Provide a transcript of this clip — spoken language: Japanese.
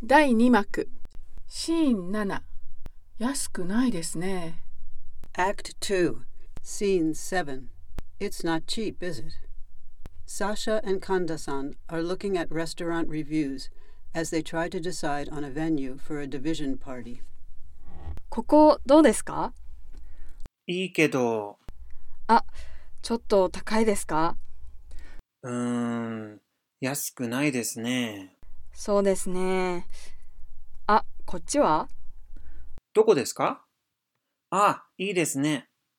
第2幕シーン7安くないですね。 Act 2, Scene 7. It's not cheap, is it? Sasha and Kanda-san are looking at restaurant reviews as they try to decide on a venue for a division party. ここどうですか？ いいけど、 ちょっと高いですか？ 安くないですね。 そうですね。こっちは？ どこですか？いいですね。